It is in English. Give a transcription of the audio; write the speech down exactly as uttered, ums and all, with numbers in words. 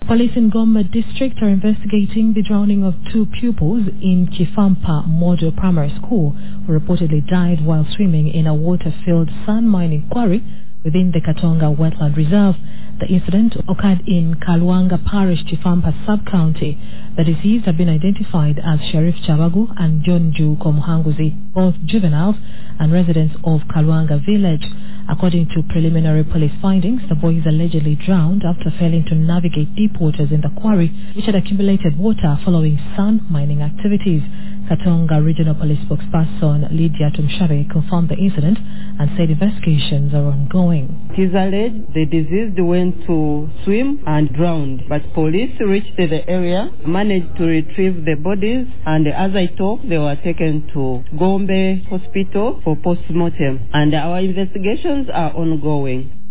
Police in Gombe district are investigating the drowning of two pupils in Chifampa Model Primary School who reportedly died while swimming in a water-filled sand mining quarry within the Katonga Wetland Reserve. The incident occurred in Kalwanga Parish, Chifampa Sub-County. The deceased have been identified as Sheriff Chabagu and John Ju Komuhanguzi, both juveniles and residents of Kalwanga Village. According to preliminary police findings, the boys allegedly drowned after failing to navigate deep waters in the quarry, which had accumulated water following sand mining activities. Katonga Regional Police spokesperson Lydia Tumshabe confirmed the incident and said investigations are ongoing. It is alleged the deceased went to swim and drowned, but police reached the area, managed to retrieve the bodies, and as I talk, they were taken to Gombe Hospital for post-mortem, and our investigations are ongoing.